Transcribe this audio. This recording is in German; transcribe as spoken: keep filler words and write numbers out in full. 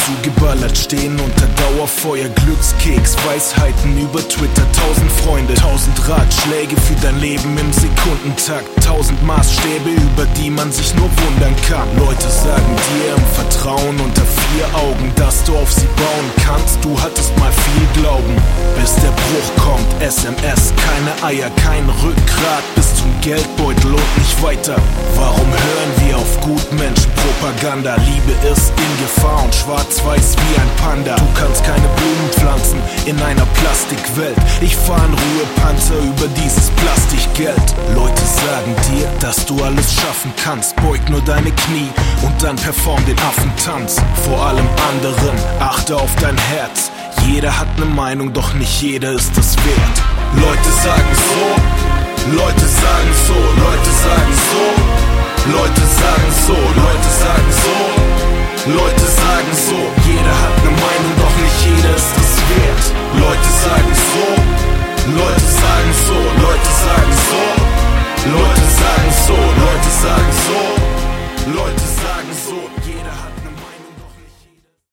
zugeballert, stehen unter Dauerfeuer, Glückskeks, Weisheiten über Twitter, tausend Freunde, tausend Ratschläge für dein Leben im Sekundentakt, tausend Maßstäbe, über die man sich nur wundern kann. Leute sagen dir im Vertrauen unter vier Augen, dass du auf sie bauen kannst, du hattest mal viel Glauben, bis der Bruch kommt, S M S, keine Eier, kein Rückgrat, bis zum Geldbeutel und nicht weiter. Warum hören wir auf Gutmenschenpropaganda? Liebe ist in Gefahr und schwarz-weiß wie ein Panda. Du kannst keine Blumen pflanzen in einer Plastikwelt. Ich fahr in Ruhepanzer über dieses Plastikgeld. Leute sagen dir, dass du alles schaffen kannst. Beug nur deine Knie und dann perform den Affentanz. Vor allem anderen, achte auf dein Herz. Jeder hat ne Meinung, doch nicht jeder ist es wert. Leute sagen so, Leute sagen so, Leute sagen so, Leute sagen so, Leute sagen so, Leute sagen so. Jeder hat ne Meinung, doch nicht jeder ist es wert. Leute sagen so, Leute sagen so, Leute sagen so.